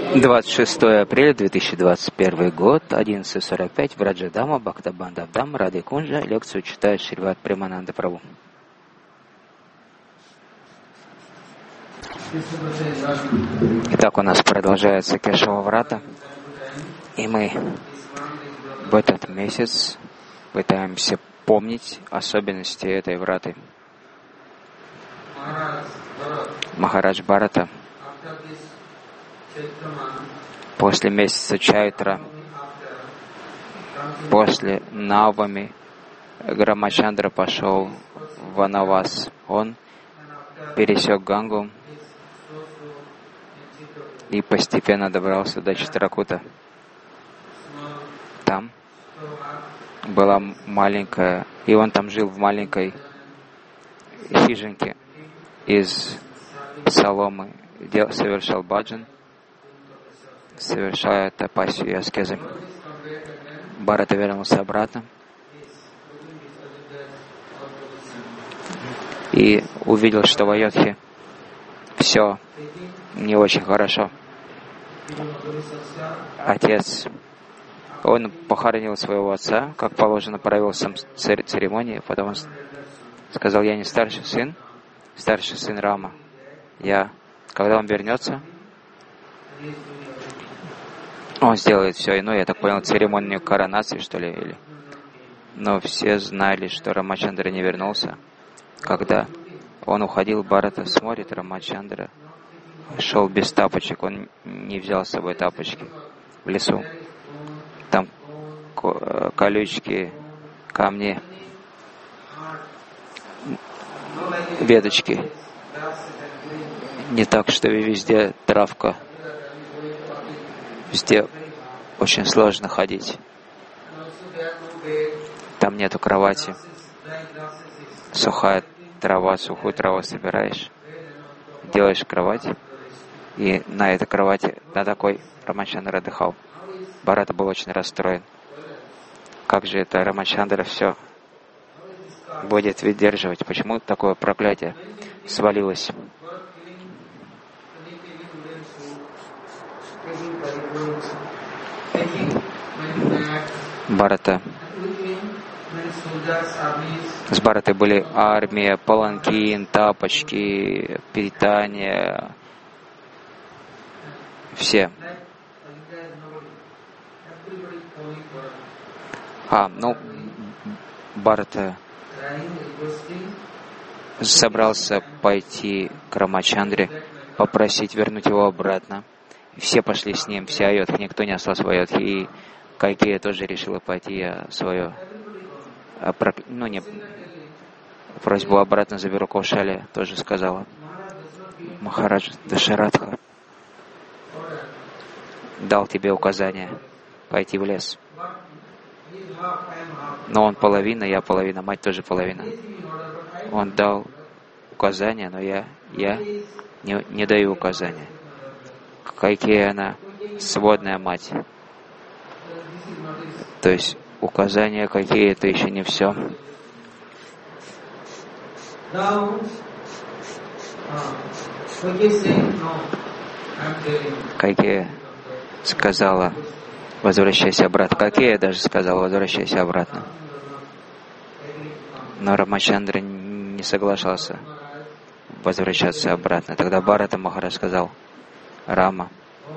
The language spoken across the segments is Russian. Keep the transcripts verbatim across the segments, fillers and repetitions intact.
двадцать шестое апреля две тысячи двадцать первый год, одиннадцать сорок пять, в Раджадама, Бхактабандавдам, Рады Кунджа. Лекцию читает Шриват Премананда Прабху. Итак, у нас продолжается Кешава Врата, и мы в этот месяц пытаемся помнить особенности этой враты. Махарадж Бхарата после месяца Чайтра, после Навами, Рамачандра пошел в Ванавас. Он пересек Гангу и постепенно добрался до Читракута. Там была маленькая, и он там жил в маленькой хижинке из соломы, совершал баджан, совершая тапасию и аскезы. Бхарата вернулся обратно и увидел, что в Айодхе все не очень хорошо. Отец, он похоронил своего отца, как положено, провел сам церемонии, потом он сказал: я не старший сын, старший сын Рама. Я, когда он вернется, он сделает все иное, я так понял, церемонию коронации, что ли, или... Но все знали, что Рамачандра не вернулся. Когда он уходил, Бхарата смотрит, Рамачандра шел без тапочек, он не взял с собой тапочки в лесу. Там колючки, камни, веточки. Не так, что везде травка. Везде очень сложно ходить. Там нету кровати. Сухая трава, сухую траву собираешь, делаешь кровать, и на этой кровати, на такой Рамачандра отдыхал. Бхарата был очень расстроен. Как же это Рамачандра все будет выдерживать? Почему такое проклятие свалилось? Бхарата. С Бхаратой были армия, паланкин, тапочки, питание, все. А, ну, Бхарата собрался пойти к Рамачандре, попросить вернуть его обратно. Все пошли с ним, все Айодхи, никто не остался в Айодхе. И Кайкея тоже решила пойти, а свою, а про, ну, не, просьбу обратно заберу Каушалия, тоже сказала. Махарадж Дашаратха дал тебе указание пойти в лес. Но он половина, я половина, мать тоже половина. Он дал указания, но я, я не, не даю указания. Кайкея, она сводная мать. То есть указания какие, это еще не все. Кайкея сказала: возвращайся обратно. Кайкея даже сказала: возвращайся обратно. Но Рамачандра не соглашался возвращаться обратно. Тогда Бхарата Махарадж сказал: Рама,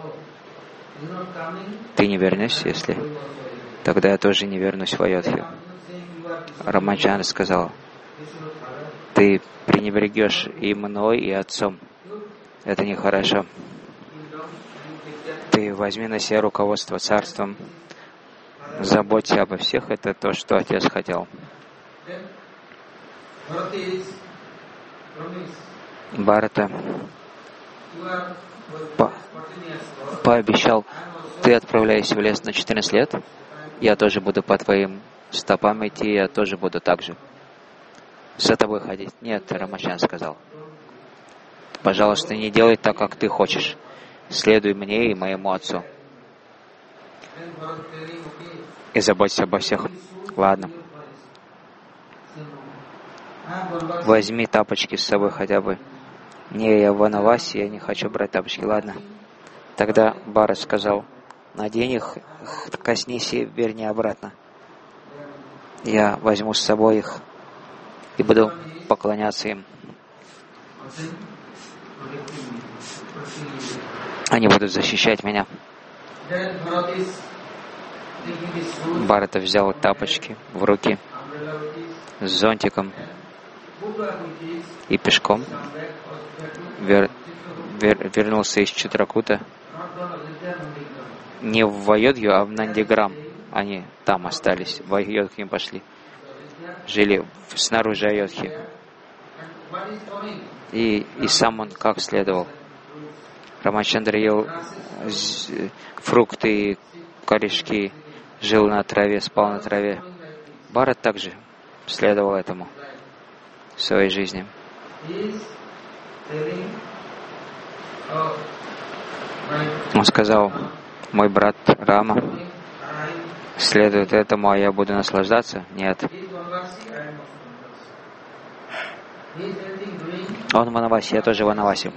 ты не вернешься, если... Тогда я тоже не вернусь в Айодху. Рамачандра сказал: ты пренебрегешь и мной, и отцом. Это нехорошо. Ты возьми на себя руководство царством, заботься обо всех, это то, что отец хотел. Бхарата по пообещал: ты отправляешься в лес на четырнадцать лет, я тоже буду по твоим стопам идти, я тоже буду так же за тобой ходить. Нет, Рамачандра сказал: пожалуйста, не делай так, как ты хочешь. Следуй мне и моему отцу. И заботься обо всех. Ладно. Возьми тапочки с собой хотя бы. Не, я в Ванавасе, я не хочу брать тапочки, ладно. Тогда Бхарат сказал: надень их, коснись и верни обратно. Я возьму с собой их и буду поклоняться им. Они будут защищать меня. Бхарата взял тапочки в руки с зонтиком и пешком вер, вер, вернулся из Читракута не в Айодхью, а в Нандиграм. Они там остались, в Айодхью пошли. Жили снаружи Айодхи. И, и сам он как следовал. Рамачандра ел фрукты, корешки, жил на траве, спал на траве. Бхарат также следовал этому в своей жизни. Он сказал: мой брат Рама следует этому, а я буду наслаждаться? Нет. Он в Ванавасе, я тоже в Ванавасе.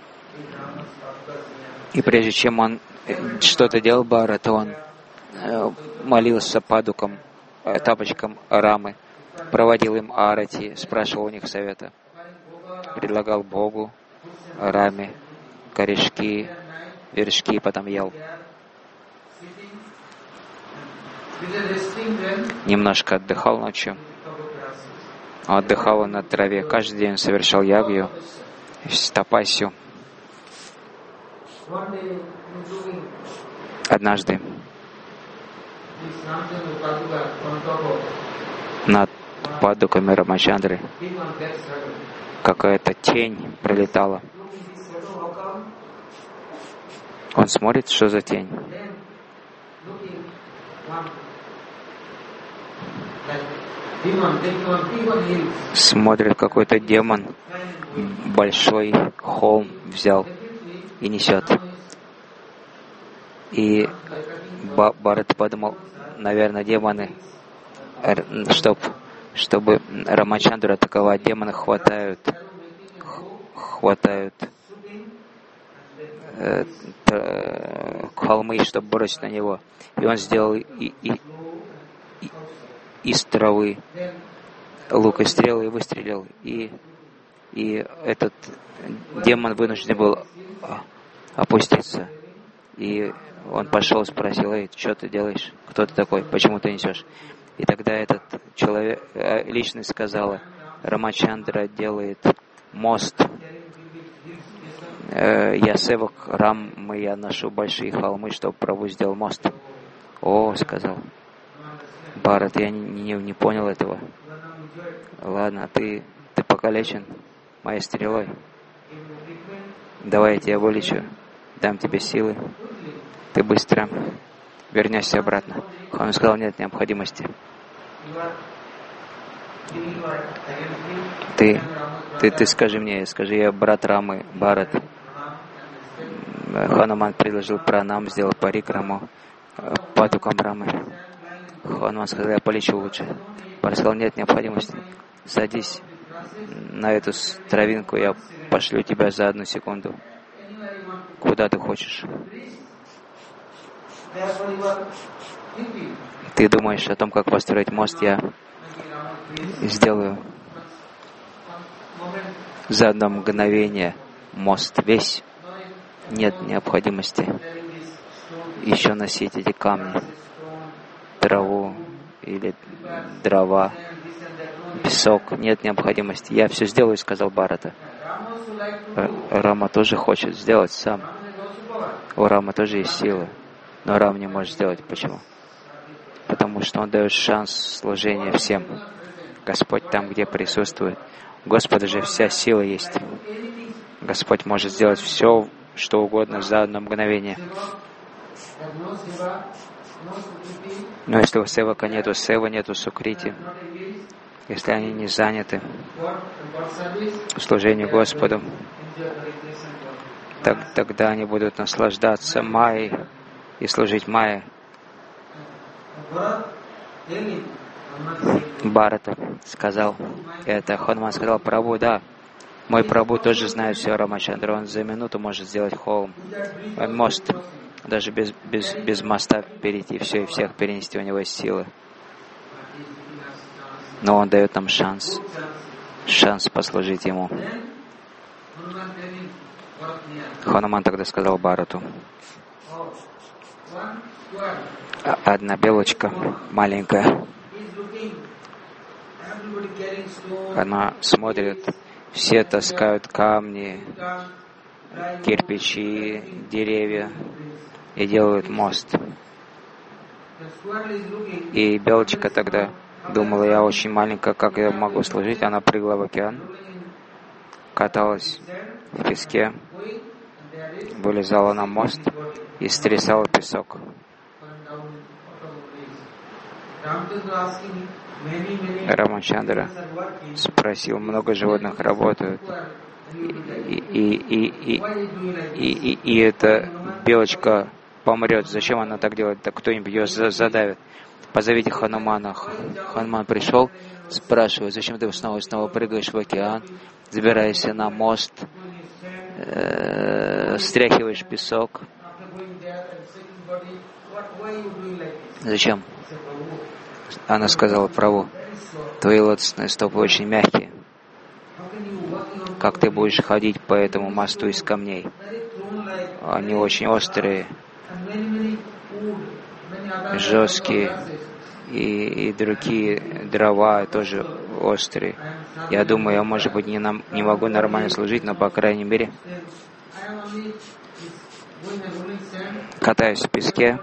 И прежде чем он что-то делал, Бхарата, он молился падукам, тапочкам Рамы, проводил им арати, спрашивал у них совета, предлагал Богу, Раме, корешки, вершки, потом ел. Немножко отдыхал ночью. Отдыхал он на траве. Каждый день совершал ягью, тапасию. Однажды над падуками Рамачандры какая-то тень пролетала. Он смотрит, что за тень. Смотрит, какой-то демон большой холм взял и несет. И Бхарат подумал, наверное, демоны, чтоб, чтобы Рамачандру атаковать, демоны хватают, хватают э, э, холмы, чтобы бросить на него. И он сделал и, и, и, из травы лук и стрелы и выстрелил. И, и этот демон вынужден был опуститься. И он пошел, спросил: эй, что ты делаешь? Кто ты такой? Почему ты несешь? И тогда этот человек, личность сказала: Рамачандра делает мост. Я севак Рамы, я ношу большие холмы, чтобы Прабху сделал мост. О, сказал Бхарат, я не, не, не понял этого. Ладно, ты, ты покалечен моей стрелой. Давай я тебя вылечу, дам тебе силы. Ты быстро вернешься обратно. Он сказал: нет необходимости. Ты, ты, ты скажи мне, скажи, я брат Рамы, Бхарат. Хануман предложил пранам, сделал парикраму падукам Рамы. Хануман сказал: я полечу лучше. Бхарат сказал: нет необходимости. Садись на эту травинку, я пошлю тебя за одну секунду. Куда ты хочешь? Ты думаешь о том, как построить мост, я сделаю за одно мгновение мост весь. Нет необходимости еще носить эти камни, траву или дрова, песок. Нет необходимости. Я все сделаю, сказал Бхарата. Рама тоже хочет сделать сам. У Рамы тоже есть сила. Но Рам не может сделать. Почему? Потому что он дает шанс служения всем. Господь там, где присутствует. У Господа же вся сила есть. Господь может сделать все, что угодно за одно мгновение. Но если у севака нету сева, нету сукрити, если они не заняты служением Господу, так, тогда они будут наслаждаться майей и служить майе. Бхарата сказал это. Хануман сказал: Прабху, да, Мой Прабху тоже знает все о Рамачандре. Он за минуту может сделать холм, мост, даже без, без, без моста перейти, все и всех перенести, у него есть силы. Но он дает нам шанс, шанс послужить ему. Хануман тогда сказал Бхарату: одна белочка маленькая, она смотрит, все таскают камни, кирпичи, деревья и делают мост. И белочка тогда думала: я очень маленькая, как я могу служить? Она прыгала в океан, каталась в песке, вылезала на мост и стрясала песок. Рамачандра спросил: много животных работают, и, и, и, и, и, и, и эта белочка помрет. Зачем она так делает? Так кто-нибудь ее задавит. Позовите Ханумана. Хануман пришел, спрашивает: зачем ты снова и снова прыгаешь в океан, забираешься на мост, э, стряхиваешь песок? Зачем? Она сказала: Прабху, твои лотосные стопы очень мягкие. Как ты будешь ходить по этому мосту из камней? Они очень острые, жесткие, и, и другие дрова тоже острые. Я думаю, я, может быть, не, нам, не могу нормально служить, но, по крайней мере, катаюсь в песке,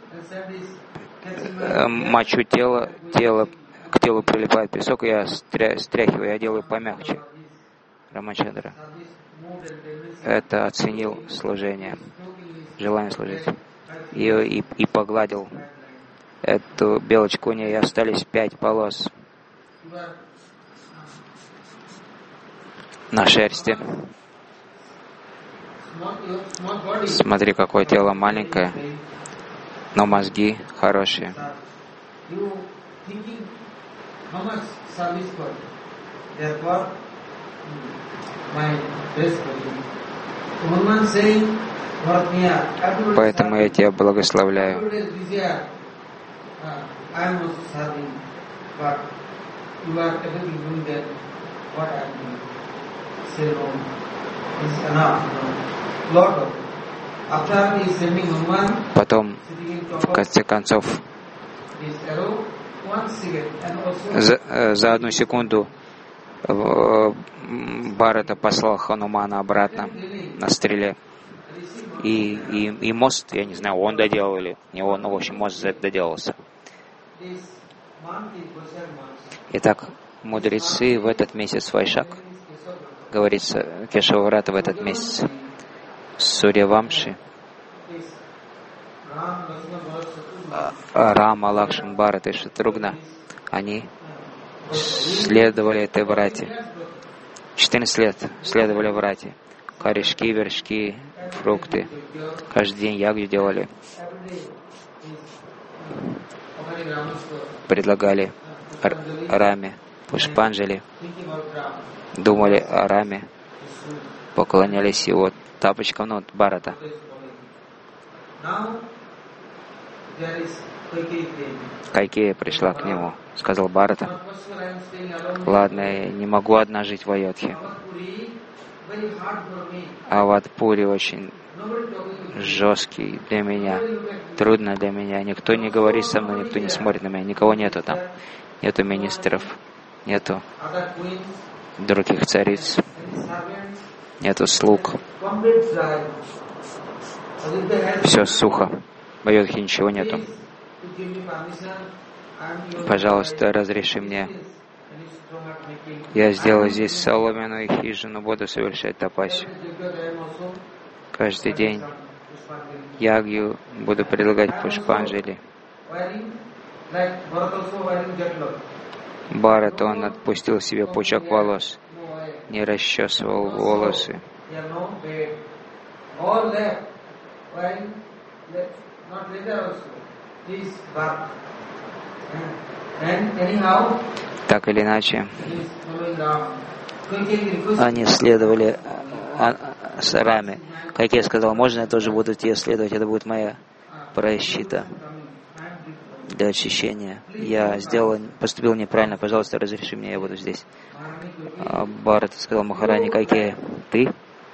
мочу тело, тело, к телу прилипает песок, и я стря, стряхиваю, я делаю помягче. Рамачандра это оценил служение, желание служить, и, и, и погладил эту белочку, у нее остались пять полос на шерсти. Смотри, какое тело маленькое, но мозги хорошие. Поэтому я тебя благословляю. Потом, в конце концов, за, за одну секунду Бхарата послал Ханумана обратно на стреле. И, и, и мост, я не знаю, он доделал или не он, но в общем мост доделался. Итак, мудрецы в этот месяц Вайшак, говорится, Кешававрата в этот месяц, Сурьявамши, Рама, Лакшман, Бхарата и Шатругна, они следовали этой врате. четырнадцать лет следовали врате. Корешки, вершки, фрукты. Каждый день ягью делали. Предлагали Раме, Пушпанджали. Думали о Раме. Поклонялись его тапочкам, ну, Бхарата. Кайкея пришла к нему, сказал Бхарата: ладно, я не могу одна жить в Айодхе. Аватпури очень жесткий для меня, трудно для меня. Никто не говорит со мной, никто не смотрит на меня, никого нету там. Нету министров, нету других цариц, нету слуг. Все сухо. В Айодхе ничего нету. Пожалуйста, разреши мне. Я сделаю здесь соломенную хижину, буду совершать тапасию. Каждый день ягью буду предлагать Пушпанджали. Бхарата, он отпустил себе пучок волос, не расчесывал волосы. Так или иначе, они следовали Сараме. Кайкея сказал, можно я тоже буду тебе следовать, это будет моя пращита для очищения. Я сделал, поступил неправильно, пожалуйста, разреши мне, я буду здесь. А Бхарата сказал Махарани, Кайкея, ты?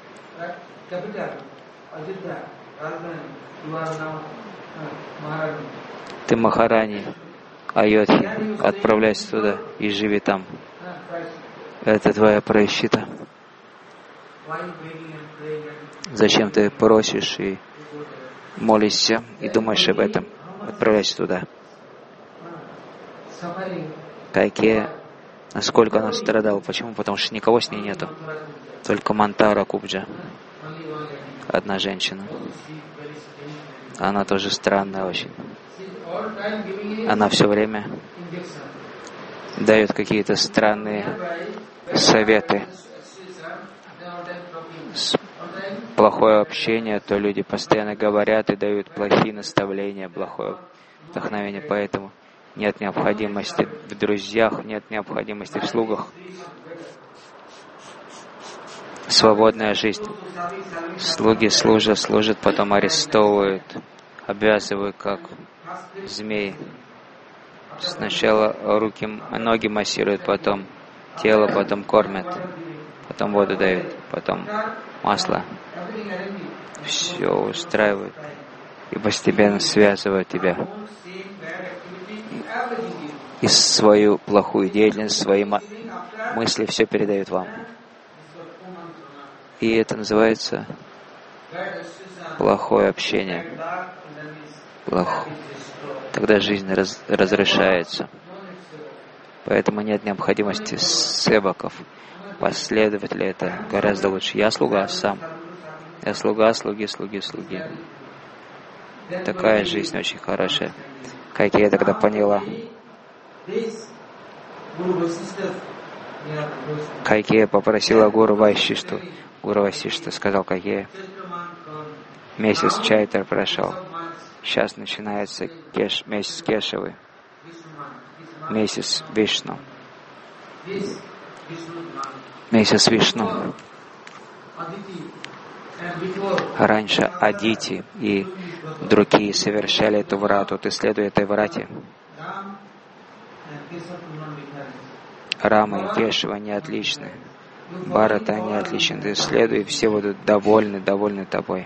Ты Махарани Айодхи, отправляйся туда и живи там. Это твоя пращита. Зачем ты просишь и молишься и думаешь об этом? Отправляйся туда. Кайкея, насколько она страдала. Почему? Потому что никого с ней нету. Только Мантара Кубджа. Одна женщина. Она тоже странная очень. Она все время дает какие-то странные советы. Плохое общение, то люди постоянно говорят и дают плохие наставления, плохое вдохновение. Поэтому нет необходимости в друзьях, нет необходимости в слугах. Свободная жизнь. Слуги служат, служат, потом арестовывают, обвязывают, как змеи. Сначала руки, ноги массируют, потом тело, потом кормят, потом воду дают, потом масло. Все устраивают и постепенно связывают тебя. И свою плохую деятельность, свои мысли все передают вам. И это называется плохое общение. Плох... Тогда жизнь раз... разрушается. Поэтому нет необходимости севаков. Последователи это гораздо лучше. Я слуга сам. Я слуга, слуги, слуги, слуги. Такая жизнь очень хорошая. Как я тогда поняла. Кайкея попросила Гуру Вайшишту. Гуру Вайшишта сказал Кайкея. Месяц Чайтар прошел. Сейчас начинается кеш, месяц Кешевы. Месяц Вишну. Месяц Вишну. Раньше Адити и другие совершали эту врату. Ты следуй этой врате. Рама и Кешева не отличны. Бхарата не отличны. Ты следуй, и все будут довольны, довольны тобой.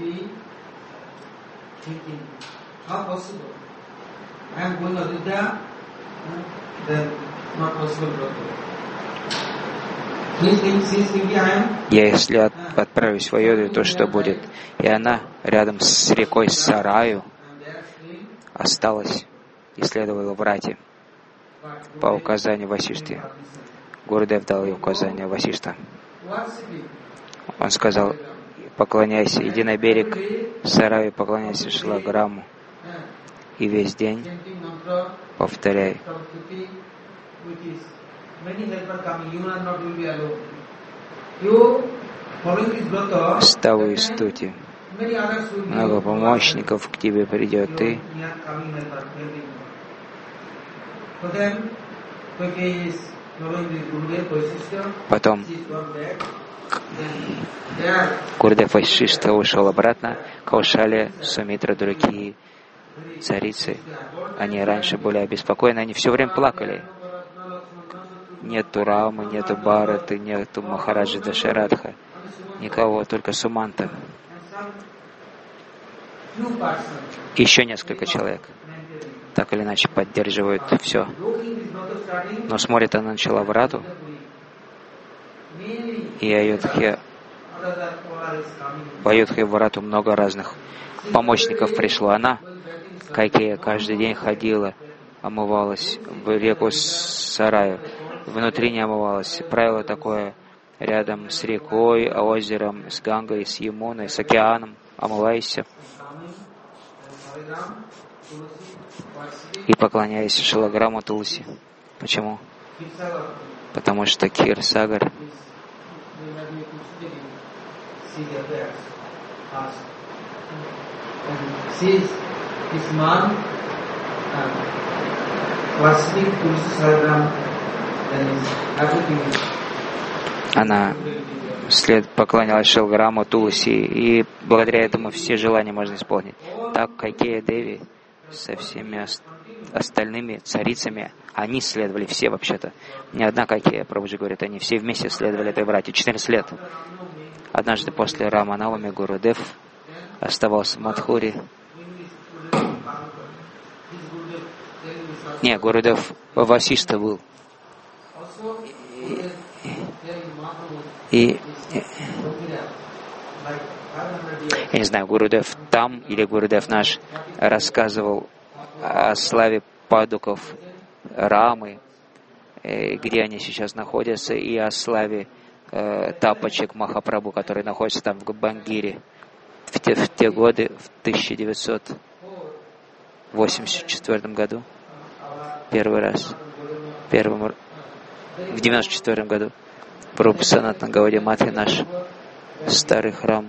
Я, если от, отправлюсь в Айодхью, то что будет? И она рядом с рекой Сараю осталась и следовала врате по указанию Васишты. Гурудев дал ей указание Васишта. Он сказал, поклоняйся, иди на берег Сараю, поклоняйся Шилаграму. И весь день повторяй. Ставу и стути. Много помощников к тебе придет, ты. Потом Гурудев Вайшишта ушел обратно. Каушали, Сумитра, другие царицы. Они раньше были обеспокоены, они все время плакали. Нету Рамы, нету Бхараты, нету Махараджи Дашаратха. Никого, только Суманта. Еще несколько человек. Так или иначе поддерживают все. Но смотрит она начала врату. И Айодхья, в Айодхье врату много разных помощников пришло. Она, Кайкея, каждый день ходила, омывалась в реку Сараю. Внутри не омывалась. Правило такое, рядом с рекой, озером, с Гангой, с Ямуной, с океаном. Омывайся. И поклоняйся Шилаграму Тулси. Почему? Потому что Кир Сагар Она след поклонялась Шилграму, Тулси, и благодаря этому все желания можно исполнить. Так Кайкея Деви со всеми остальными царицами, они следовали все вообще-то. Не одна Кайкея, Прабхуджи говорит, они все вместе следовали этой брате четырнадцать лет. Однажды после Раманавами Гурудев оставался в Мадхуре. Не, Гурудев Васишта был. И, и я не знаю, Гурудев там или Гурудев наш рассказывал о славе падуков Рамы, где они сейчас находятся, и о славе э, тапочек Махапрабху, которые находятся там в Бангире. В те, в те годы, в тысяча девятьсот восемьдесят четвёртом году, первый раз, первым, в девяносто четвёртом году, Прабхупада Санатана Гаудия Матхи, наш старый храм,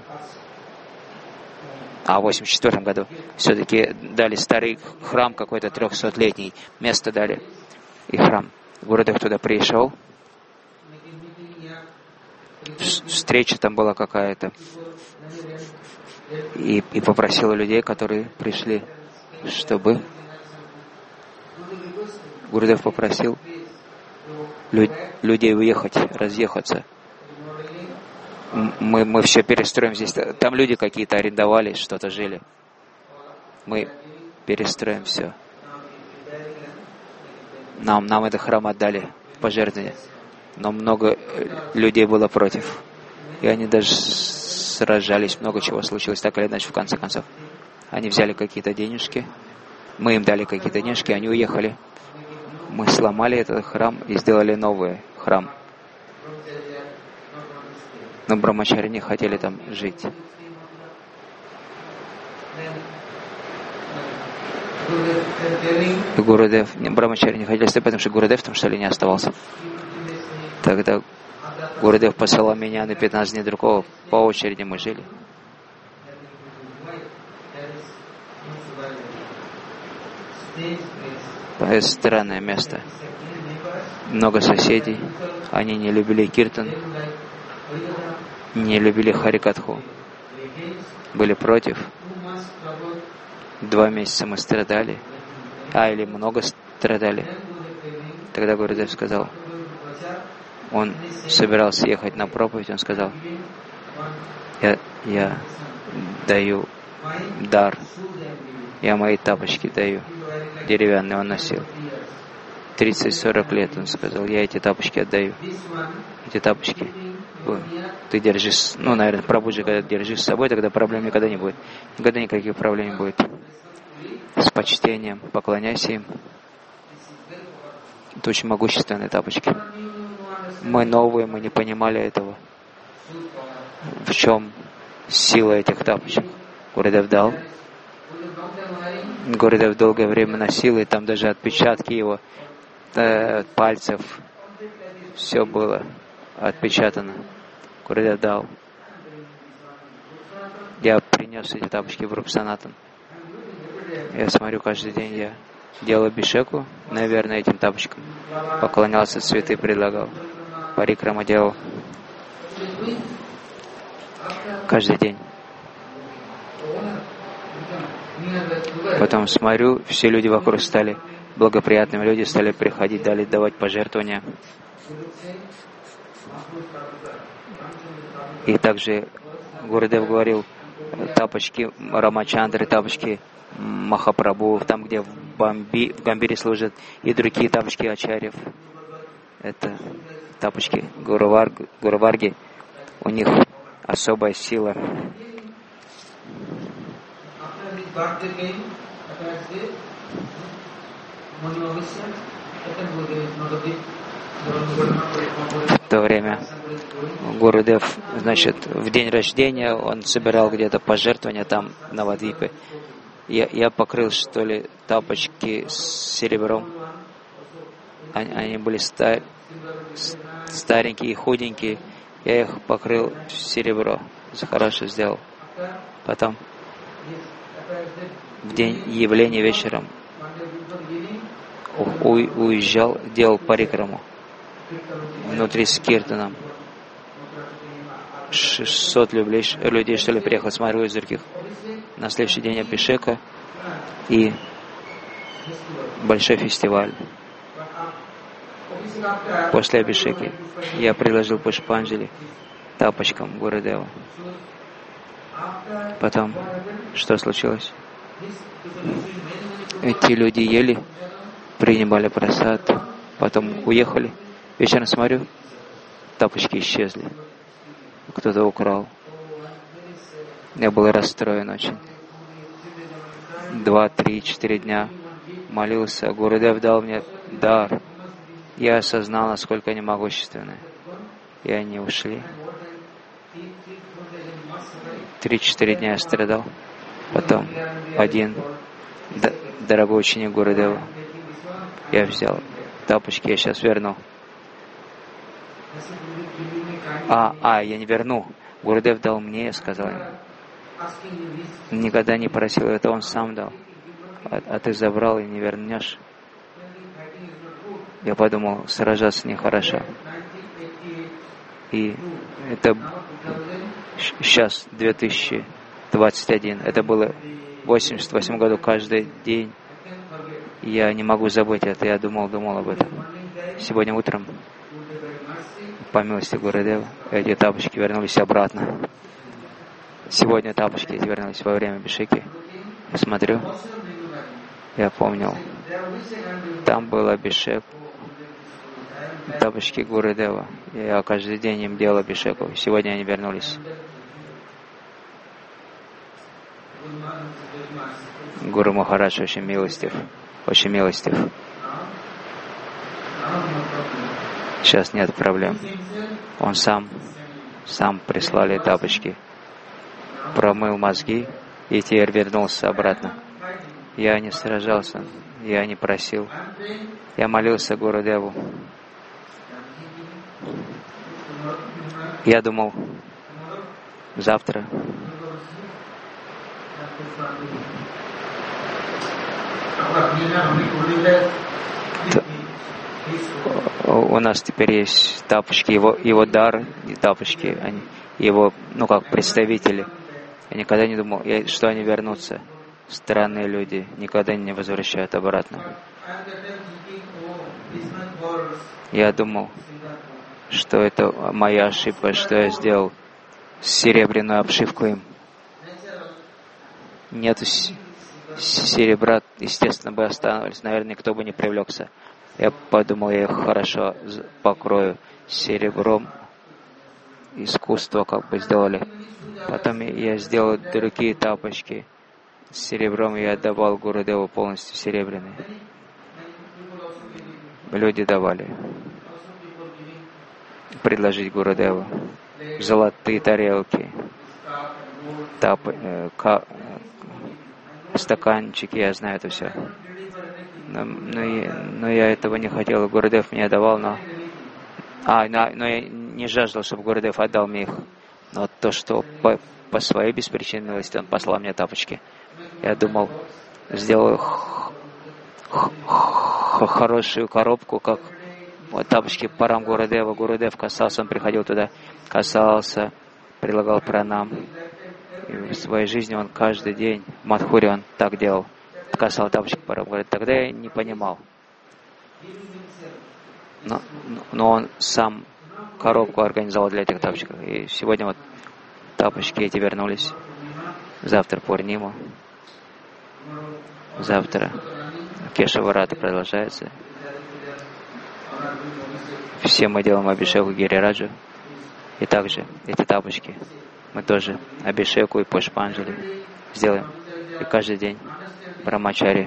а в восемьдесят четвёртом году все-таки дали старый храм какой-то трехсотлетний, место дали, и храм. Гурудев туда пришел, встреча там была какая-то, и, и попросил людей, которые пришли, чтобы Гурудев попросил лю- людей уехать, разъехаться. Мы, мы все перестроим здесь. Там люди какие-то арендовали, что-то жили. Мы перестроим все. Нам, нам этот храм отдали в пожертвование. Но много людей было против. И они даже сражались, много чего случилось, так или иначе, в конце концов. Они взяли какие-то денежки, мы им дали какие-то денежки, они уехали. Мы сломали этот храм и сделали новый храм. Но брамачари не хотели там жить. И Гурудев, брамачари не хотели жить, потому что Гурудев там, что ли, не оставался. Тогда Гурудев посылал меня на пятнадцать дней другого. По очереди мы жили. Это странное место. Много соседей. Они не любили киртан, не любили харикатху. Были против. Два месяца мы страдали. А, или много страдали. Тогда Гурудев сказал, он собирался ехать на проповедь, он сказал, я, я даю дар, я мои тапочки даю, деревянные он носил. тридцать-сорок лет, он сказал, я эти тапочки отдаю. Эти тапочки ты держишь, ну, наверное, Прабхуджи, когда держишь с собой, тогда проблем никогда не будет. Никогда никаких проблем не будет. С почтением поклоняйся им. Это очень могущественные тапочки. Мы новые, мы не понимали этого. В чем сила этих тапочек? Гурудев дал. Гурудев долгое время носил, и там даже отпечатки его э, пальцев, все было отпечатано. Гурудев дал. Я принес эти тапочки в Руп Санатан. Я смотрю, каждый день я делал бишеку, наверное, этим тапочкам. Поклонялся, цветы предлагал. Парикрама делал. Каждый день. Потом смотрю, все люди вокруг стали благоприятными, люди стали приходить, дали давать пожертвования. И также Гурудев говорил, тапочки Рамачандры, тапочки Махапрабху, там, где в, Бамби, в Гамбире служат, и другие тапочки Ачарьев. Это тапочки Гуруварг, Гуруварги. У них особая сила. В то время Гурудев, значит, в день рождения он собирал где-то пожертвования там, в Навадвипе. Я, я покрыл, что ли, тапочки с серебром. Они, они были стар, старенькие и худенькие. Я их покрыл в серебро. Хорошо сделал. Потом, в день явления вечером, у, уезжал, делал парикраму внутри с киртаном. шестьсот людей, людей что ли, приехало, смотрю, из других. На следующий день Абхишека и большой фестиваль. После Абхишеки я предложил Пушпанджали тапочкам Гурудева. Потом, что случилось? Эти люди ели, принимали прасад, потом уехали. Вечером смотрю, тапочки исчезли. Кто-то украл. Я был расстроен очень. Два, три, четыре дня молился. Гурудев дал мне дар. Я осознал, насколько они могущественны. И они ушли. Три-четыре дня я страдал. Потом один д- дорогой ученик Гурудева. Я взял тапочки, я сейчас верну. А, а, я не верну. Гурудев дал мне, я сказал ему. Никогда не просил, это он сам дал. А, а ты забрал и не вернешь. Я подумал, сражаться нехорошо. И это сейчас две тысячи двадцать один. Это было в восемьдесят восьмом году каждый день. Я не могу забыть это. Я думал, думал об этом. Сегодня утром, по милости Гурудева, эти тапочки вернулись обратно. Сегодня тапочки эти вернулись во время Абхишеки. Я смотрю, я помнил, там был Абхишек, тапочки Гурудева. Я каждый день им делал Абхишеку. Сегодня они вернулись. Гуру Махарадж очень милостив. Очень милостив. Сейчас нет проблем. Он сам, сам прислали тапочки. Промыл мозги и теперь вернулся обратно. Я не сражался, я не просил. Я молился Гурудеву. Я думал, завтра у нас теперь есть тапочки, его, его дар, и тапочки, они, его, ну как, представители. Я никогда не думал, я, что они вернутся. Странные люди никогда не возвращают обратно. Я думал, что это моя ошибка, что я сделал серебряную обшивку им. Нету серебра, естественно, бы останавливались, наверное, никто бы не привлекся. Я подумал, я их хорошо покрою серебром, искусство как бы сделали. Потом я сделал другие тапочки с серебром, и я давал Гурудеву полностью серебряные. Люди давали. Предложить Гурудеву золотые тарелки, тапы, э, ка, э, стаканчики, я знаю это все. Но, но, я, но я этого не хотел, Гурудев мне давал, но... А, но, но я не жаждал, чтобы Гурудев отдал мне их. Но то, что по, по своей беспричинной милости он послал мне тапочки. Я думал, сделаю х- х- х- хорошую коробку, как вот тапочки парам Гурудева. Гурудев касался, он приходил туда, касался, предлагал пранам. И в своей жизни он каждый день, в Мадхуре он так делал, касал тапочки парам. Говорит, тогда я не понимал. Но, но он сам коробку организовал для этих тапочек. И сегодня вот тапочки эти вернулись. Завтра Пурнима. Завтра Кешаварата продолжается. Все мы делаем Абхишеку Гирираджу. И также эти тапочки мы тоже Абхишеку и Пушпанджали сделаем. И каждый день Брамачари,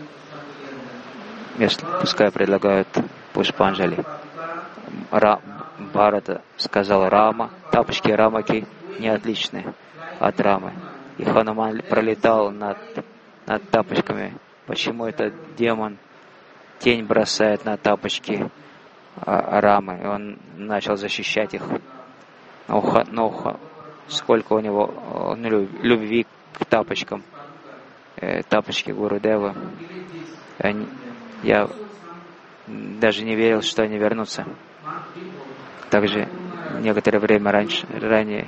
если пускай предлагают Пушпанджали. Ра, Бхарата сказал Рама, тапочки Рамаки не отличны от Рамы. И Хануман пролетал над, над тапочками. Почему этот демон тень бросает на тапочки а, Рамы? И он начал защищать их. Но, но сколько у него ну, любви к тапочкам. Э, тапочки Гурудева. Они, я даже не верил, что они вернутся. Также некоторое время раньше, ранее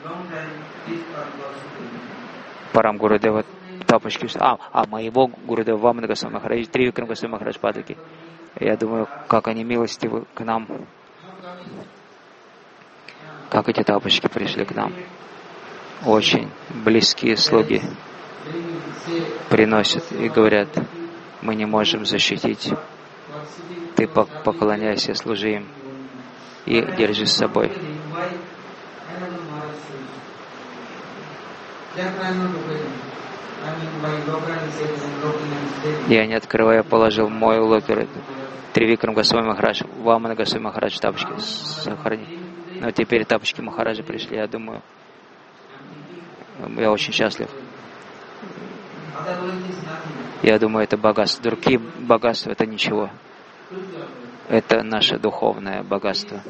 Парам Гурудева тапочки. А, а моего Гурудева Вамана Госвами Махарадж, Тривикрам Госвами Махарадж Падаки. Я думаю, как они милостивы к нам. Как эти тапочки пришли к нам. Очень близкие слуги приносят и говорят, мы не можем защитить. Ты поклоняйся, служи им и держи с собой. Я, не открывая, положил мой локер Тривикрам Госвами Махарадж, Вамана Госвами Махарадж тапочки сохрани. Но теперь тапочки Махараджа пришли, я думаю, я очень счастлив. Я думаю, это богатство. Другие богатства — это ничего. Это наше духовное богатство.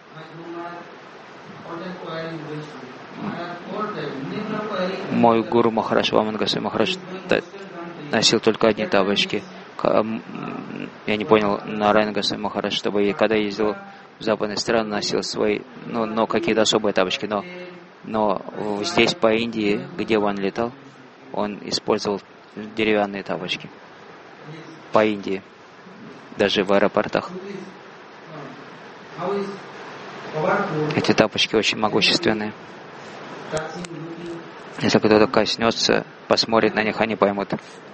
Мой гуру Махарадж, Вамана Госвами Махарадж, носил только одни тапочки. Я не понял, Нараяна Госвами Махарадж, чтобы когда ездил в западные страны, носил свои, ну, но какие-то особые тапочки. Но, но здесь, по Индии, где он летал, он использовал деревянные тапочки. По Индии. Даже в аэропортах. Эти тапочки очень могущественные. Если кто-то коснется, посмотрит на них, они поймут.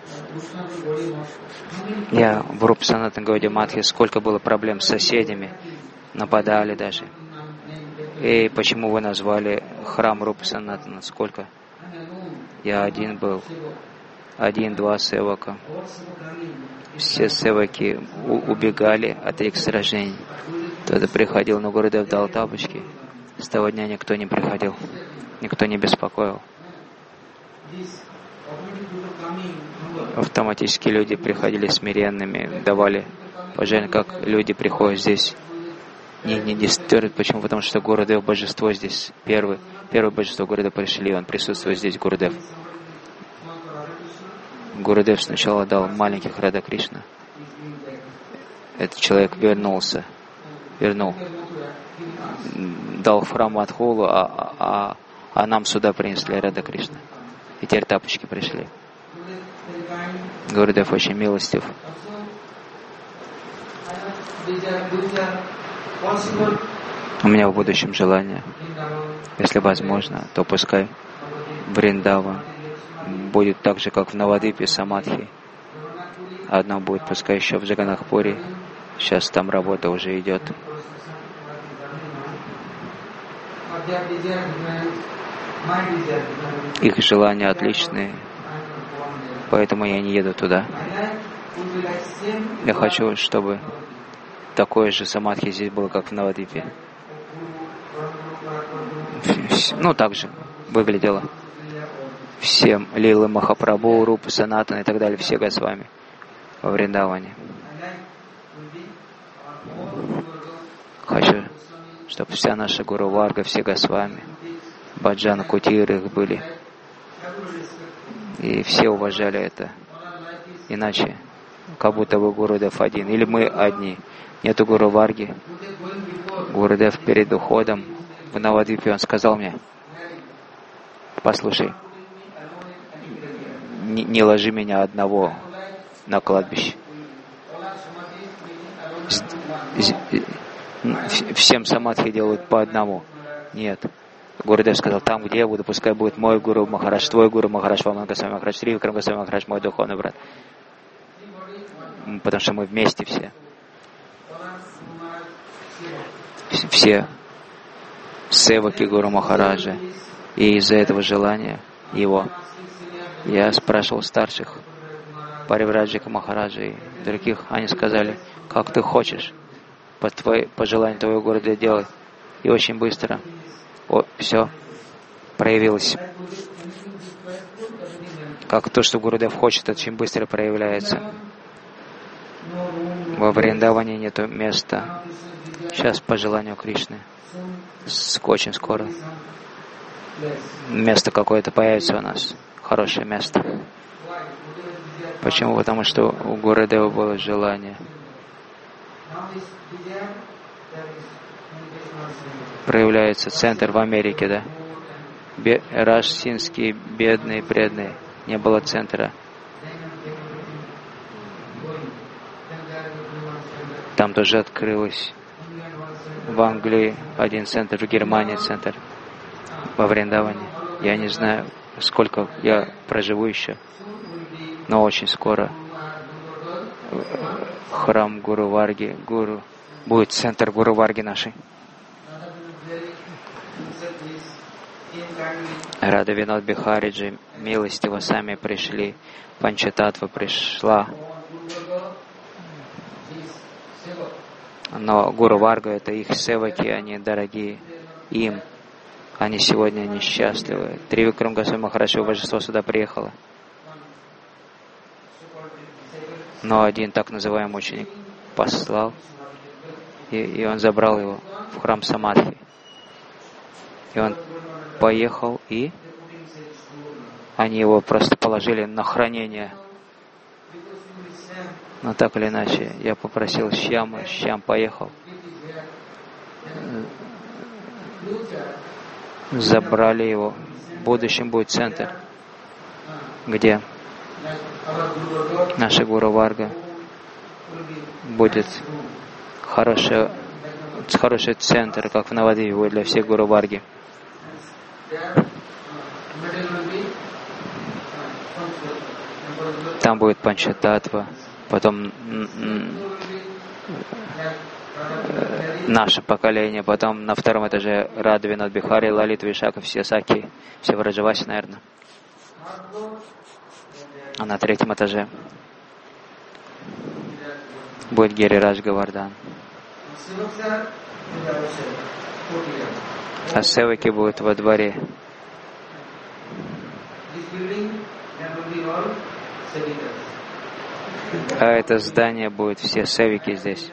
Я в Рупа Санатана Гауди Матхе, сколько было проблем с соседями, нападали даже. И почему вы назвали храм Рупа Санатана? Сколько? Я один был. Один-два севака. Все севаки убегали от этих сражений. Кто-то приходил, но Гурудев дал тапочки. С того дня никто не приходил. Никто не беспокоил. Автоматически люди приходили смиренными, давали пожалуйста, как люди приходят здесь. Не, не дистербят. Почему? Потому что Гурудев божество здесь. Первый, первое божество Гурудев пришли, он присутствует здесь, Гурудев. Гурудев сначала дал маленьких Рада Кришна. Этот человек вернулся, вернул, дал в храм Мадхулу, а, а, а нам сюда принесли Рада Кришна. И теперь тапочки пришли. Гурудев очень милостив. У меня в будущем желание, если возможно, то пускай Вриндава будет так же, как в Навадвипе Самадхи. Одно будет, пускай еще в Джаганнатхпуре. Сейчас там работа уже идет. Их желания отличные, поэтому я не еду туда. Я хочу, чтобы такое же самадхи здесь было, как в Навадвипе. Ну, так же выглядело. Всем Лилы Махапрабху, Рупа Санатана и так далее, все Госвами во Вриндаване. Хочу, чтобы вся наша Гуру Варга, все Госвами, Баджана Кутиры их были. И все уважали это. Иначе, как будто бы Гурудев один. Или мы одни. Нету Гуру Варги. Гурудев перед уходом в Навадвипе, он сказал мне, послушай, не, не ложи меня одного на кладбище. Всем самадхи делают по одному. Нет. Гурудев сказал, там, где я буду, пускай будет мой Гуру Махарадж, твой Гуру Махарадж, Вамана Госвами Махарадж, Тривикрам Госвами Махарадж, мой духовный брат. Потому что мы вместе все. Все севаки Гуру Махараджа. И из-за этого желания его я спрашивал старших, Паривраджика Махараджа и других. Они сказали, как ты хочешь, по, твоей, по желанию твоего города делай. И очень быстро о, все проявилось. Как то, что Гурудев хочет, очень быстро проявляется. Во Вриндаване нету места. Сейчас по желанию Кришны. Очень скоро место какое-то появится у нас. Хорошее место. Почему? Потому что у проявляется центр в Америке, да? Бе- Рашсинские, бедные, преданные. Не было центра. Там тоже открылось. В Англии один центр, в Германии центр, во Вриндаване. Я не знаю, сколько я проживу еще, но очень скоро храм Гуру Варги, Гуру, будет центр Гуру Варги нашей. Рада Винод Бихариджи, милостиво сами пришли, Панчататва пришла. Но Гуру Варга — это их севаки, они дорогие им. Они сегодня несчастливы. Тривикрам Госвами Махарадж, божество сюда приехало. Но один так называемый ученик послал, и, и он забрал его в храм Самадхи. И он поехал, и они его просто положили на хранение. Но так или иначе, я попросил Шьяма, Шьям поехал. Забрали его. В будущем будет центр, где наша Гуру Варга будет хороший, хороший центр, как в Навадвипе будет для всех Гуру Варги. Там будет Панчататва, потом наше поколение, потом на втором этаже Рада Винод Бихари, Лалит Вишака, все Саки, все Враджаваси, наверное. А на третьем этаже будет Гирирадж Говардан. А севаки будут во дворе. А это здание будет все севики здесь.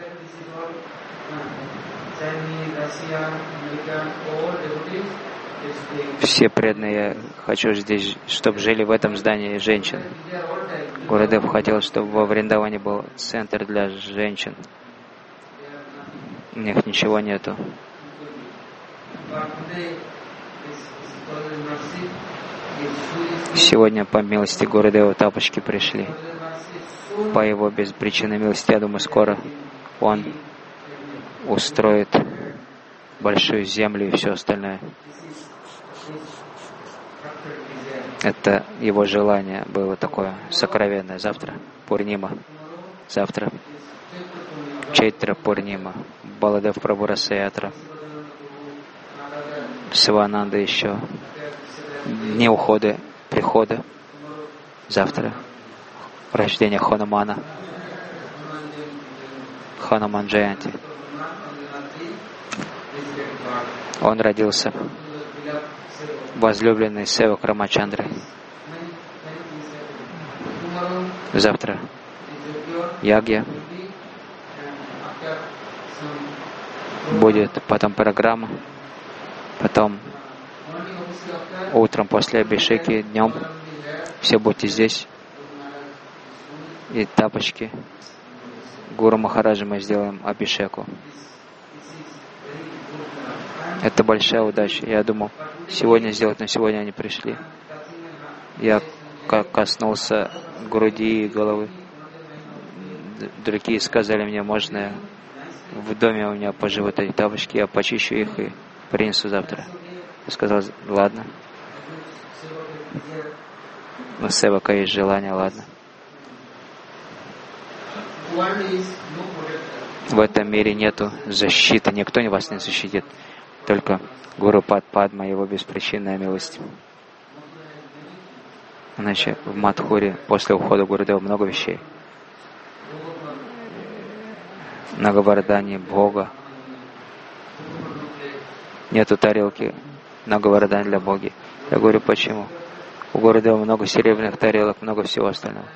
Все преданные, я хочу здесь, чтобы жили в этом здании женщины. Гурудев хотел, чтобы во Вриндаване был центр для женщин. У них ничего нету. Сегодня, по милости Гурудева, тапочки пришли. По его беспричинной милости, я думаю, скоро он устроит большую землю и все остальное. Это его желание было такое сокровенное. Завтра Пурнима. Завтра Чайтра Пурнима. Баладев Прабху Расаятра. Сивананда еще. Дни ухода, прихода. Завтра рождение Ханумана. Хануман Джаянти. Он родился возлюбленный севак Рамачандры. Завтра ягья. Будет потом программа. Потом утром после абхишеки, днем все будьте здесь. И тапочки. Гуру Махараджа мы сделаем абхишеку. Это большая удача. Я думал, сегодня сделать, но сегодня они пришли. Я коснулся груди и головы. Другие сказали мне, можно в доме у меня поживут эти тапочки, я почищу их и принесу завтра. Я сказал, ладно. Но севака есть желание, ладно. В этом мире нету защиты, никто вас не защитит. Только Гуру Пад Падма, его беспричинная милость. Иначе в Мадхуре после ухода Гурудева много вещей. На Говардании Бога. Нету тарелки на Говардан для Боги. Я говорю, почему? У Гурудева много серебряных тарелок, много всего остального.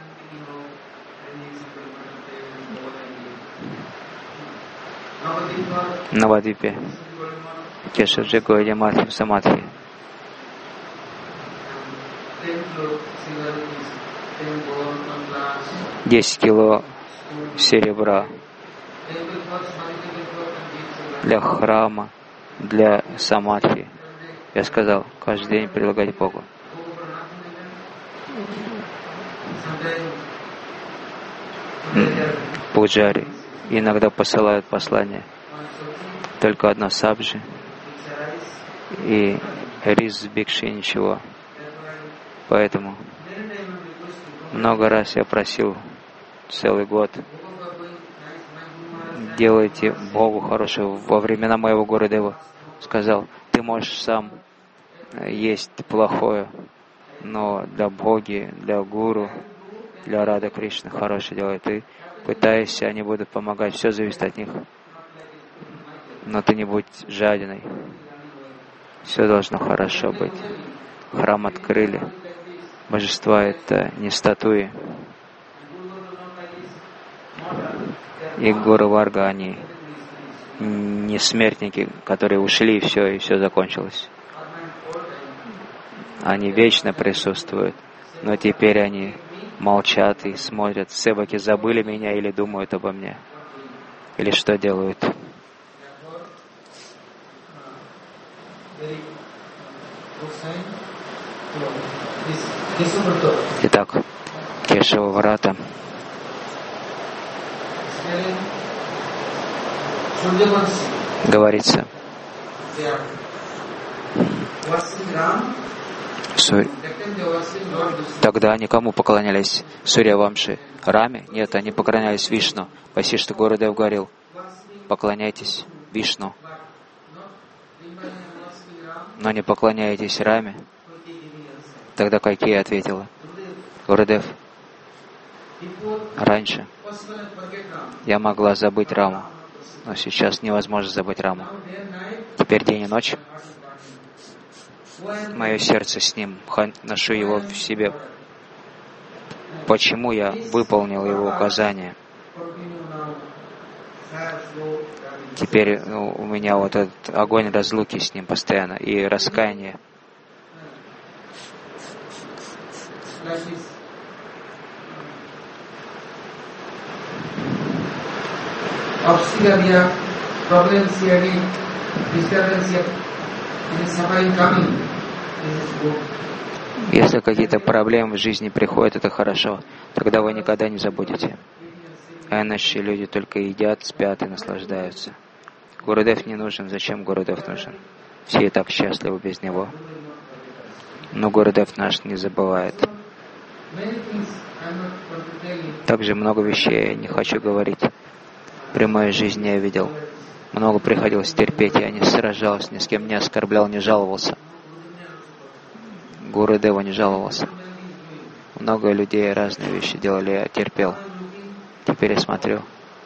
Навадвипе. Кешаджи Гойди Мадхи Самадхи. Десять кило серебра. для храма, для самадхи. Я сказал, каждый день прилагать Богу. Пуджари иногда посылают послание. Только одно сабджи и рис бикши, ничего. Поэтому много раз я просил целый год: делайте Богу хорошего. Во времена моего Гурудева сказал: ты можешь сам есть плохое, но для Боги, для Гуру, для Рады Кришны хорошее делай. Ты пытаешься, они будут помогать, все зависит от них. Но ты не будь жадиной. Все должно хорошо быть. Храм открыли. Божества — это не статуи. И Гуру Варга, они не смертники, которые ушли, и все, и все закончилось. Они вечно присутствуют, но теперь они молчат и смотрят. Севаки забыли меня или думают обо мне? Или что делают? Итак, Кешава Врата. Говорится, Су... тогда они кому поклонялись? Сурьявамши? Раме? Нет, они поклонялись Вишну. Васиштха Гурудев говорил: поклоняйтесь Вишну. Но не поклоняетесь Раме? Тогда Кайкея ответила: Гурудев, раньше я могла забыть Раму, но сейчас невозможно забыть Раму. Теперь день и ночь мое сердце с ним, ношу его в себе. Почему я выполнил его указания? Теперь ну, у меня вот этот огонь разлуки с ним постоянно и раскаяние. Если какие-то проблемы в жизни приходят, это хорошо. Тогда вы никогда не забудете. А иначе люди только едят, спят и наслаждаются. Гурудев не нужен. Зачем Гурудев нужен? Все и так счастливы без него. Но Гурудев наш не забывает. Также много вещей я не хочу говорить. При моей жизни я видел. Много приходилось терпеть. Я не сражался, ни с кем не оскорблял, не жаловался. Гурудева не жаловался. Много людей разные вещи делали, я терпел. Теперь я смотрю.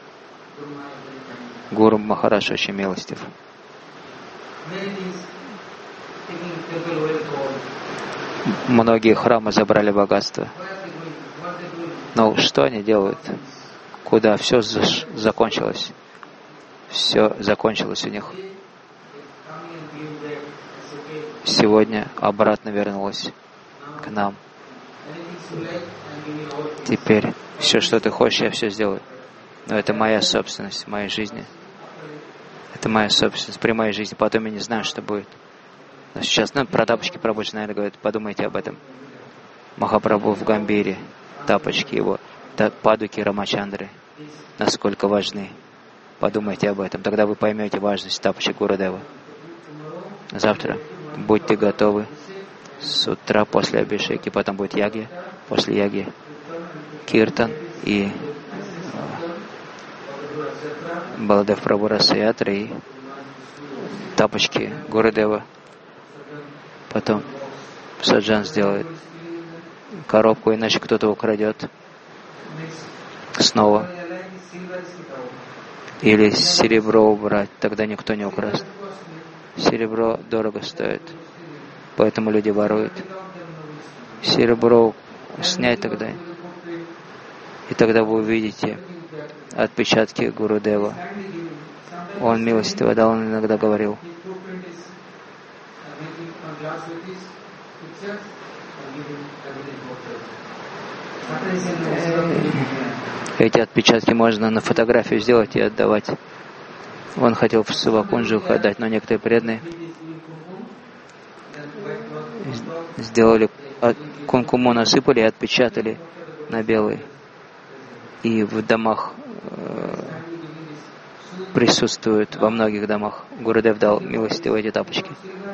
Гуру Махарадж очень милостив. Многие храмы забрали богатство. Но что они делают? Куда? Все закончилось. Все закончилось у них. Сегодня обратно вернулось к нам. Теперь все, что ты хочешь, я все сделаю. Но это моя собственность в моей жизни. Это моя собственность при моей жизни. Потом я не знаю, что будет. Но сейчас, ну, про тапочки Прабхуджи, наверное, говорят, подумайте об этом. Махапрабху в Гамбире, тапочки его, падуки Рамачандры, насколько важны. Подумайте об этом. Тогда вы поймете важность тапочек Гурудева. Завтра будьте готовы. С утра после Абхишеки, потом будет яги, после яги Киртан и Баладев Прабху Расаятра и тапочки Гурудева. Потом Саджан сделает коробку, иначе кто-то украдет снова. Или серебро убрать, тогда никто не украст. Серебро дорого стоит, поэтому люди воруют. Серебро снять тогда, и тогда вы увидите отпечатки Гурудева. Он милостиво, да, он иногда говорил. Эти отпечатки можно на фотографию сделать и отдавать. Он хотел в Сувакунджу отдать, но некоторые преданные сделали, кункуму насыпали и отпечатали на белый. И в домах э, присутствуют, во многих домах. Гурудев дал милостиво эти тапочки.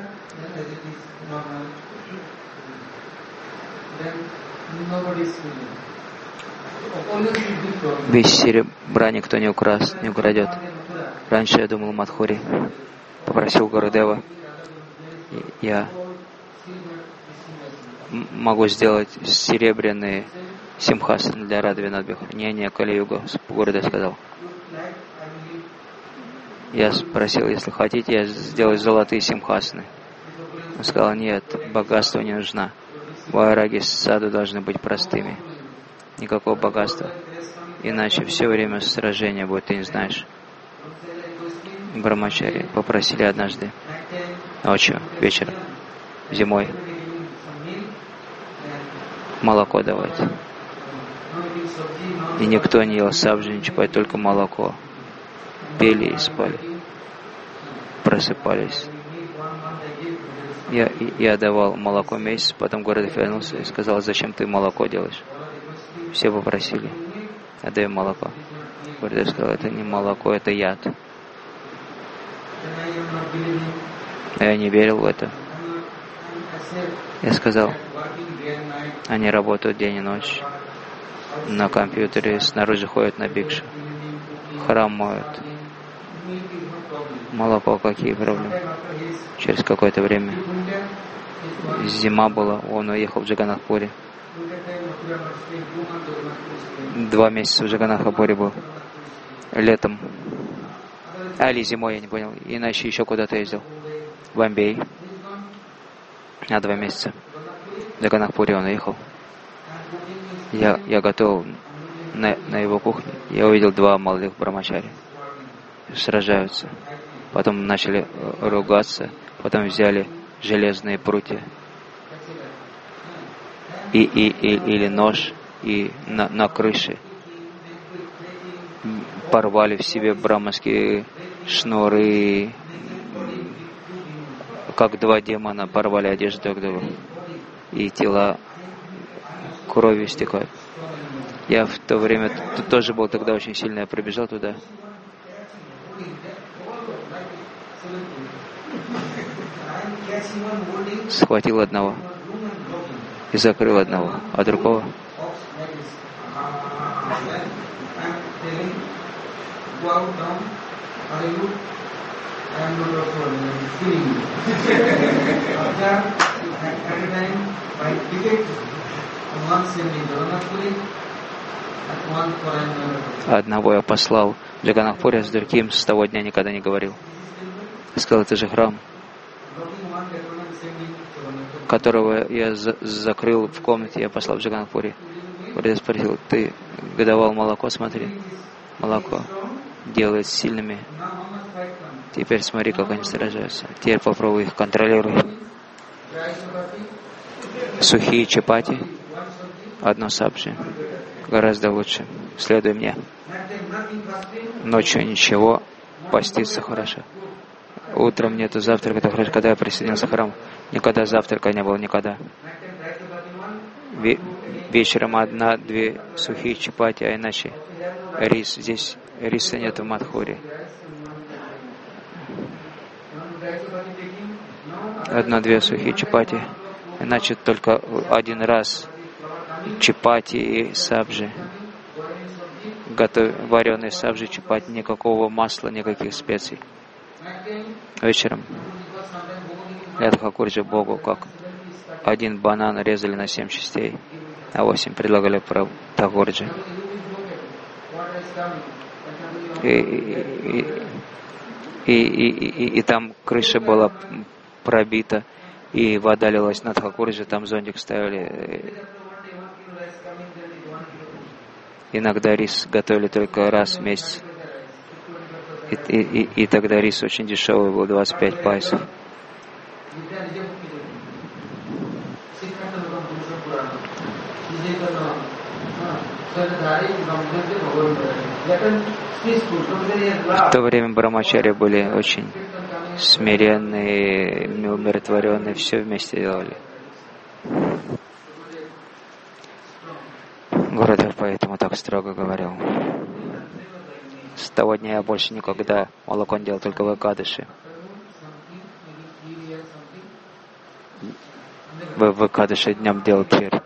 Весь серебра никто не украс, не украдет. Раньше я думал Мадхури, попросил Гурудева, я могу сделать серебряные симхасаны для Радхавинодбиха. Не, не, Кали-юга, Гурудев сказал. Я спросил, если хотите, я сделаю золотые симхасаны. Он сказал, нет, богатство не нужно. Вайраги саду должны быть простыми. Никакого богатства. Иначе все время сражения будет, ты не знаешь. Брамачари попросили однажды, ночью, вечером, зимой, молоко давать. И никто не ел сабжи, не чапать, только молоко. Пели и спали. Просыпались. Я, я давал молоко месяц, потом Гурудев вернулся и сказал, зачем ты молоко делаешь? Все попросили. Отдаем молоко. Гурудев сказал, это не молоко, это яд. Но я не верил в это. Я сказал, они работают день и ночь. На компьютере, снаружи ходят на бикшу. Храм моют. Молоко, какие проблемы? Через какое-то время. Зима была, он уехал в Джаганнатхпури. Два месяца в Джаганнатхпури был. Летом. А, или зимой, я не понял. Иначе еще куда-то ездил. В Бомбей. На два месяца. В Джаганнатхпури он уехал. Я, я готовил на, на его кухне. Я увидел два молодых брамачари. Сражаются. Потом начали ругаться. Потом взяли железные прутья. И, и, и, или нож. И на, на крыше порвали в себе браманские шнуры. Как два демона порвали одежду друг друга. И тела кровью стекают. Я в то время тоже был тогда очень сильно. Я прибежал туда. Схватил одного и закрыл одного, а другого одного я послал в Джаганнатхпури, а с другим с того дня никогда не говорил. Сказал, это же храм, которого я за закрыл в комнате, я послал в Джаганнатхпури. Я спросил, ты давал молоко, смотри, молоко делает сильными. Теперь смотри, как они сражаются. Теперь попробуй их контролировать. Сухие чапати, одно сабжи, гораздо лучше. Следуй мне. Ночью ничего, поститься хорошо. Утром нету завтрака, это хорошо. Когда я присоединился к храму, никогда завтрака не было, никогда. Ве вечером одна-две сухие чапати, а иначе рис. Здесь риса нет в Мадхури. Одна-две сухие чапати, иначе только один раз чапати и сабжи. Готов... Вареные сабжи, чапати, никакого масла, никаких специй. Вечером Ядхакурджи Богу, как один банан резали на семь частей, а восемь предлагали про Тхакурджи. И, и, и, и, и, и там крыша была пробита, и вода лилась на Тхакурджи, там зонтик ставили. Иногда рис готовили только раз в месяц. И, и, и, и тогда рис очень дешевый был, двадцать пять пайсов. В то время брамачари были очень смиренные, умиротворенные, все вместе делали. Гурудев поэтому так строго говорил. С того дня я больше никогда молоко не делал, только в Экадыши. В, в Экадыши днем делал кир.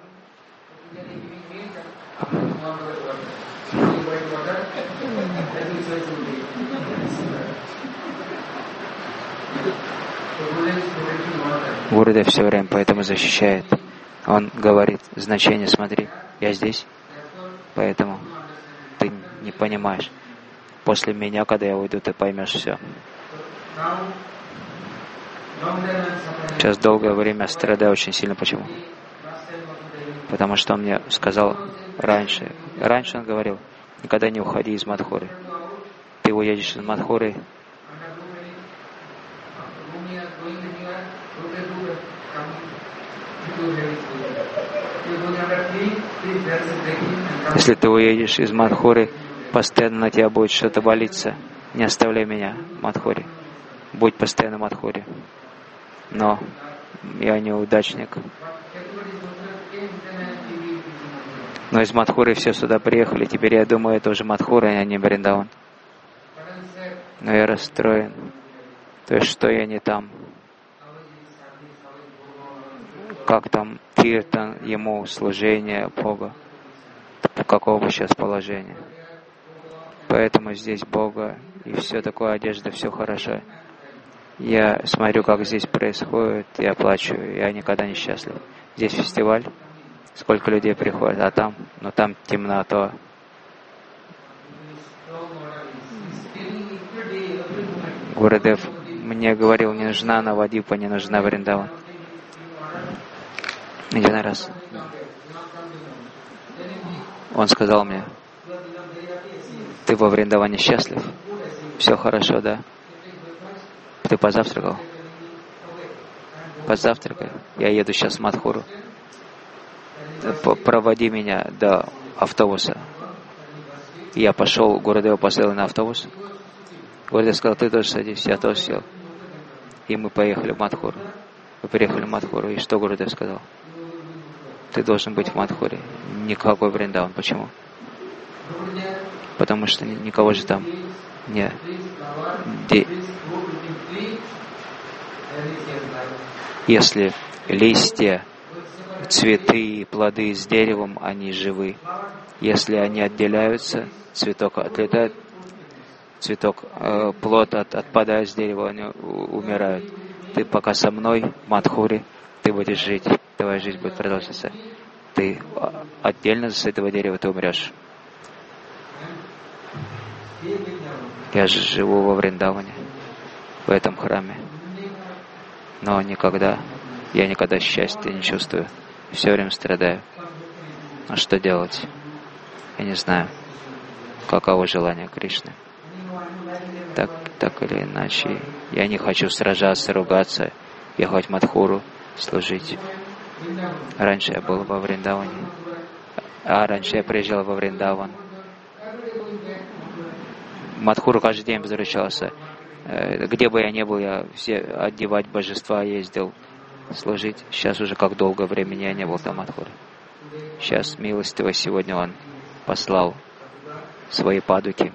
Гурудев все время поэтому защищает. Он говорит, значение, смотри, я здесь, поэтому ты не понимаешь. После меня, когда я уйду, ты поймешь все. Сейчас долгое время страдаю очень сильно. Почему? Потому что он мне сказал раньше. Раньше он говорил, никогда не уходи из Мадхуры. Ты уедешь из Мадхуры, если ты уедешь из Мадхуры, постоянно на тебя будет что-то валиться. Не оставляй меня в Мадхуре. Будь постоянно в Мадхуре. Но я неудачник. Но из Мадхуры все сюда приехали. Теперь я думаю, это уже Мадхура, а не Вриндаван. Но я расстроен. То есть, что я не там. Как там киртан, ему служение Бога. Какого сейчас положения. Поэтому здесь Бога и все такое, одежда, все хорошо. Я смотрю, как здесь происходит, я плачу, я никогда не счастлив. Здесь фестиваль, сколько людей приходит, а там, ну там темнота. Гурудев мне говорил, не нужна Навадипа, не нужна Вриндаван. Один раз он сказал мне, ты во Вриндаване счастлив? Все хорошо, да? Ты позавтракал? Позавтракай. Я еду сейчас в Мадхуру. Проводи меня до автобуса. Я пошел, Гурудева посадил на автобус. Гурудев сказал, ты тоже садись. Я тоже сел. И мы поехали в Мадхуру. Мы приехали в Мадхуру. И что Гурудев сказал? Ты должен быть в Мадхуре. Никакой Вриндаван. Почему? Потому что никого же там не... Де... Если листья, цветы, плоды с деревом, они живы. Если они отделяются, цветок отлетает, цветок, э, плод от, отпадает с дерева, они умирают. Ты пока со мной в Мадхуре, ты будешь жить, твоя жизнь будет продолжаться. Ты отдельно с этого дерева, ты умрешь. Я же живу во Вриндаване, в этом храме. Но никогда, я никогда счастья не чувствую. Все время страдаю. А что делать? Я не знаю, каково желание Кришны. Так, так или иначе, я не хочу сражаться, ругаться, ехать в Мадхуру, служить. Раньше я был во Вриндаване. А раньше я приезжал во Вриндаван. В Мадхуру каждый день возвращался. Где бы я ни был, я все одевать божества ездил, служить. Сейчас уже как долго времени я не был там в Мадхуре. Сейчас милостиво сегодня он послал свои падуки.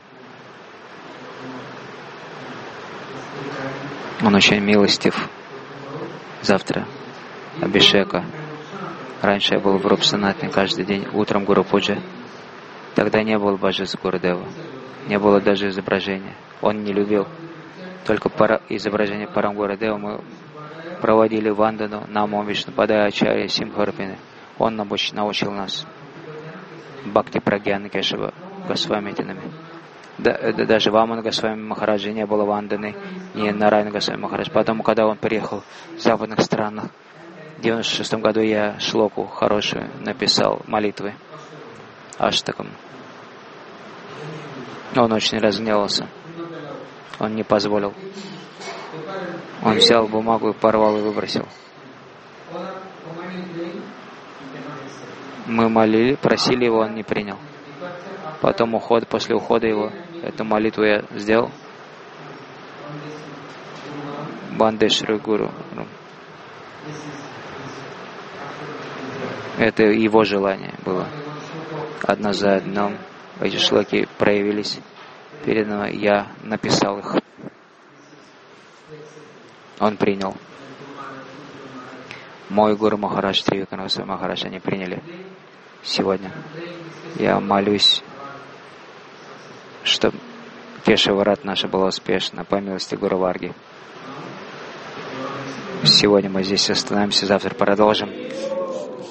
Он очень милостив. Завтра Абхишека. Раньше я был в Рупсанатне каждый день, утром Гуру Пуджа. Тогда не было божеств Гурудева. Не было даже изображения. Он не любил. Только пара, изображение Парам Гурудева мы проводили вандану, Намо Вишнупадая Ачарья Симхарпины. Он научил, научил нас Бхакти Прагьяна Кешава Госвамитинами. Да, да, даже Вамана Госвами Махараджа не было ванданы, ни Нарайна Госвами Махарадж. Потом, когда он приехал в западных странах, в девяносто шестом году я шлоку хорошую написал, молитвы Аштакам. Он очень разгневался. Он не позволил. Он взял бумагу, порвал и выбросил. Мы молили, просили его, он не принял. Потом уход, после ухода его, эту молитву я сделал. Бандешры Гуру. Это его желание было. Одно за одном эти шлоки проявились передо мной. Я написал их. Он принял. Мой Гуру Махарадж, Тривикранаса Махарадж, они приняли сегодня. Я молюсь, чтобы Кешаварат наша была успешна, по милости Гуру Варги. Сегодня мы здесь остановимся, завтра продолжим.